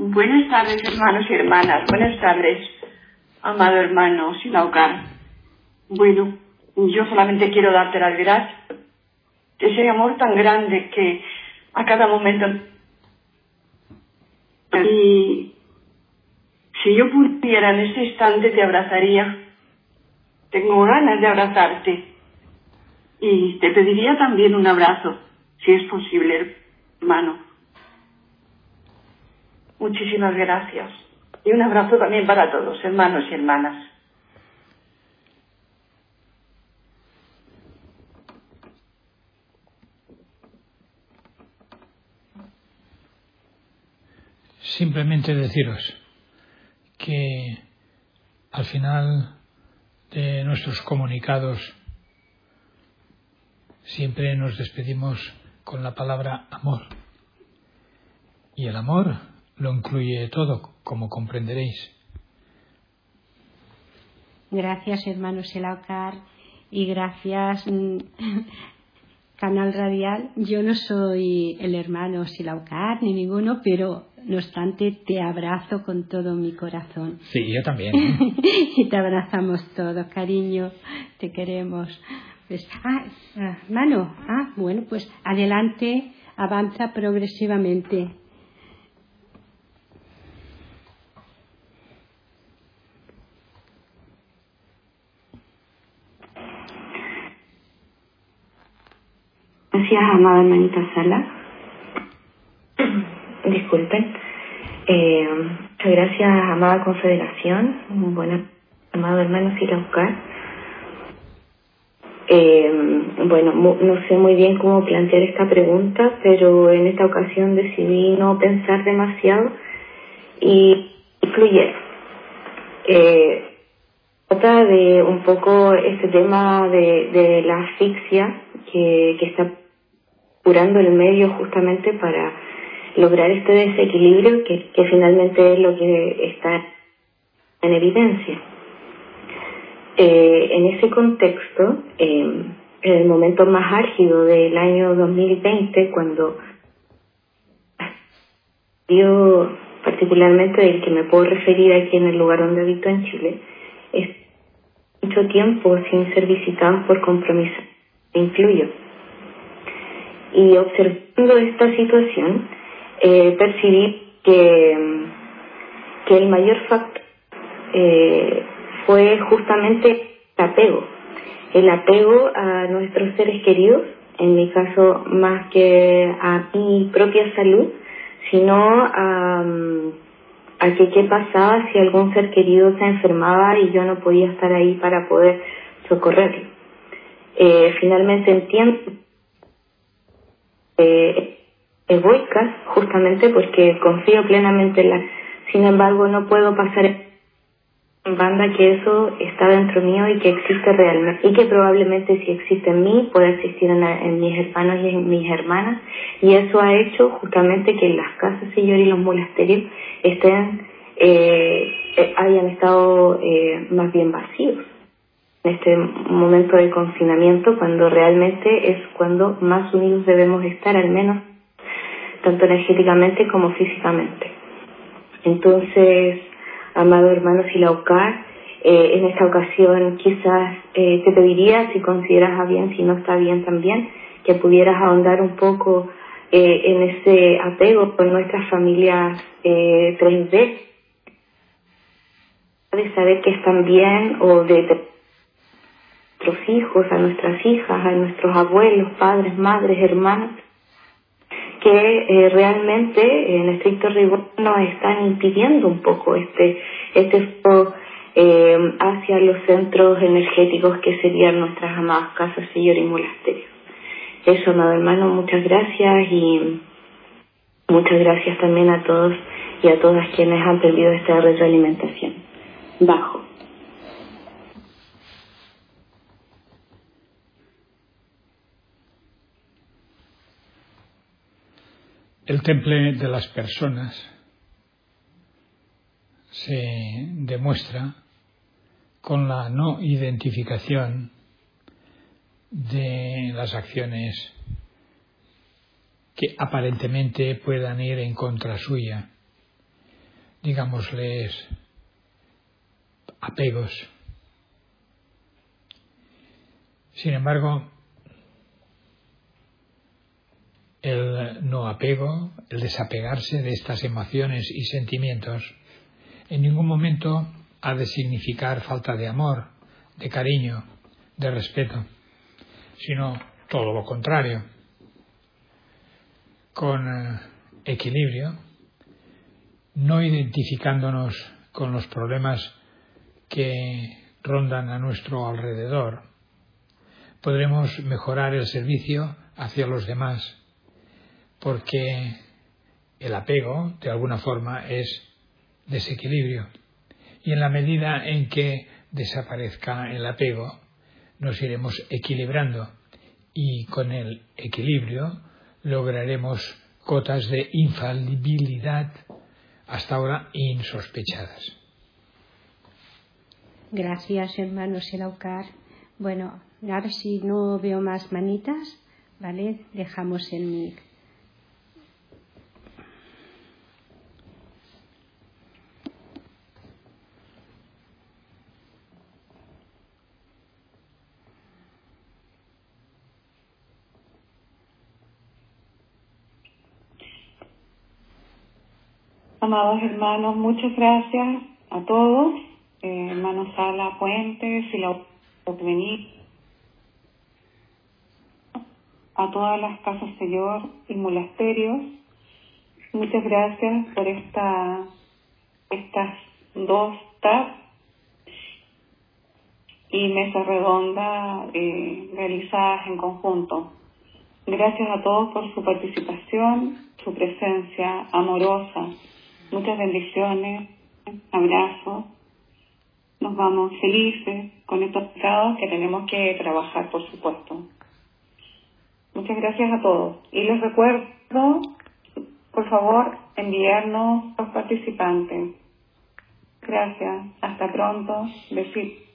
Buenas tardes, hermanos y hermanas. Buenas tardes, amado hermano Silaucar. Bueno, yo solamente quiero darte las gracias. Ese amor tan grande que a cada momento... Y si yo pudiera en este instante te abrazaría. Tengo ganas de abrazarte. Y te pediría también un abrazo, si es posible, hermano. Muchísimas gracias. Y un abrazo también para todos, hermanos y hermanas. Simplemente deciros que al final de nuestros comunicados siempre nos despedimos con la palabra amor. Y el amor lo incluye todo, como comprenderéis. Gracias, hermano Silaucar, y gracias, Canal Radial. Yo no soy el hermano Silaucar ni ninguno, pero no obstante te abrazo con todo mi corazón. Sí, yo también. Y te abrazamos todos, cariño, te queremos. Pues, mano, bueno, pues adelante, avanza progresivamente. Gracias, amada hermanita Sala. Disculpen. Muchas gracias, amada Confederación. Buenas, amado hermano Silaucar. Bueno, no sé muy bien cómo plantear esta pregunta, pero en esta ocasión decidí no pensar demasiado y fluir. Trata de un poco este tema de la asfixia que está curando el medio justamente para lograr este desequilibrio que finalmente es lo que está en evidencia. En ese contexto, en el momento más álgido del año 2020, cuando yo particularmente del que me puedo referir aquí en el lugar donde habito en Chile, es mucho tiempo sin ser visitados por compromiso, incluyo. Y observando esta situación, percibí que el mayor factor fue justamente el apego a nuestros seres queridos, en mi caso más que a mi propia salud, sino a que qué pasaba si algún ser querido se enfermaba y yo no podía estar ahí para poder socorrerlo. Finalmente entiendo egoicas, justamente porque confío plenamente en la... Sin embargo, no puedo pasar en banda que eso está dentro mío y que existe realmente, y que probablemente si existe en mí, puede existir en mis hermanos y en mis hermanas, y eso ha hecho justamente que las casas, Señor, y los monasterios hayan estado más bien vacíos en este momento de confinamiento, cuando realmente es cuando más unidos debemos estar, al menos tanto energéticamente como físicamente. Entonces, amado hermano Silaucar, en esta ocasión quizás te pediría, si consideras a bien, si no está bien también, que pudieras ahondar un poco en ese apego con nuestras familias 3D, de saber que están bien, o de nuestros hijos, a nuestras hijas, a nuestros abuelos, padres, madres, hermanos, que realmente en estricto rigor nos están impidiendo un poco este flujo hacia los centros energéticos que serían nuestras amadas casas, Señor, y monasterios. Eso, amado hermano, muchas gracias, y muchas gracias también a todos y a todas quienes han perdido esta retroalimentación. Bajo. El temple de las personas se demuestra con la no identificación de las acciones que aparentemente puedan ir en contra suya, digámosles, apegos. Sin embargo, el no apego, el desapegarse de estas emociones y sentimientos, en ningún momento ha de significar falta de amor, de cariño, de respeto, sino todo lo contrario. Con equilibrio, no identificándonos con los problemas que rondan a nuestro alrededor, podremos mejorar el servicio hacia los demás, porque el apego, de alguna forma, es desequilibrio. Y en la medida en que desaparezca el apego, nos iremos equilibrando y con el equilibrio lograremos cotas de infalibilidad hasta ahora insospechadas. Gracias, hermano Selaucar. Bueno, ahora si no veo más manitas, ¿vale? Dejamos el mic. Amados hermanos, muchas gracias a todos, hermanos Sala Puente, Filauquení, a todas las casas Señor y monasterios. Muchas gracias por estas dos TAP y mesas redondas realizadas en conjunto. Gracias a todos por su participación, su presencia amorosa. Muchas bendiciones, abrazos. Nos vamos felices con estos pecados que tenemos que trabajar, por supuesto. Muchas gracias a todos. Y les recuerdo, por favor, enviarnos los participantes. Gracias. Hasta pronto. Besitos.